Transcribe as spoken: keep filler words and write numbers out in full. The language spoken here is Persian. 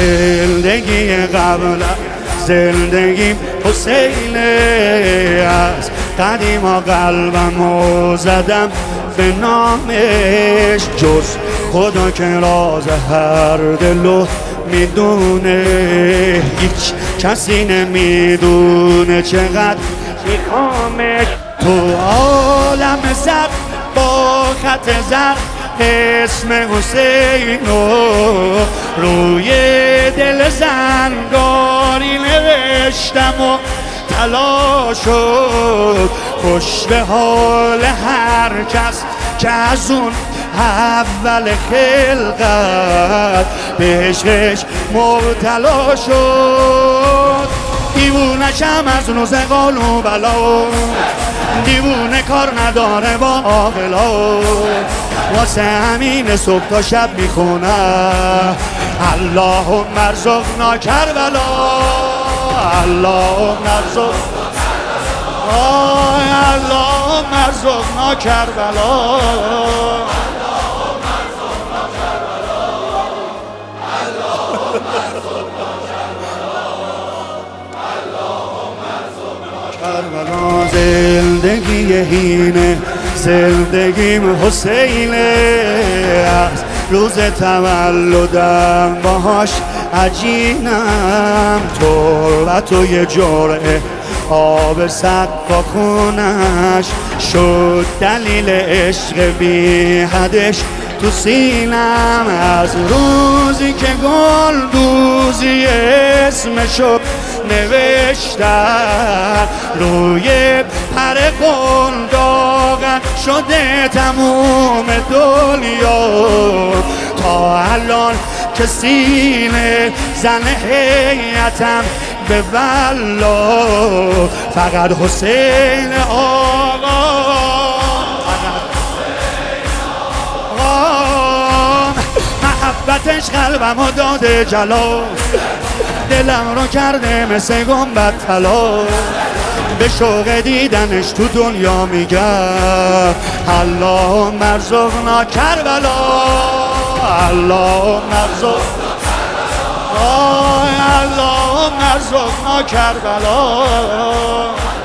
زندگی قبل زندگیم حسین است. قدیما قلبمو زدم به نامش، جز خدا که راز هر دلو میدونه، هیچ کسی نمیدونه چقدر میخوامش. تو عالم زر با خط زر اسم حسینو روی دل زنگاری نوشتم و طلا شد. خوش به حال هر کس که از اون اول خلقت به عشقش مبتلا شد. دیوونشم از روز قال و بلا، دیوونه کار نداره با عاقلا، واسه همین صبح تا شب میخونه اللهم ارزقنا کربلا، اللهم ارزقنا کربلا، اللهم ارزقنا کربلا. کربلا زندگی هینه، زندگیم حسین است. روز تولدم باهاش عجینم، تربت و یه جرعه آب سقا خونش شد دلیل عشق بی حدش تو سینم. از روزی که گل دوزی اسمشو نوشتم روی پر قنداقم شده تموم دنیا. تا الان که سینه زن حیاتم به والله فقط حسین آقا، محبتش قلبمو داده جلا، دلم رو کرده مثل گنبد طلا. به شوق دیدنش تو دنیا میگم اللهم ارزقنا کربلا، اللهم ارزقنا کربلا، اللهم ارزقنا کربلا.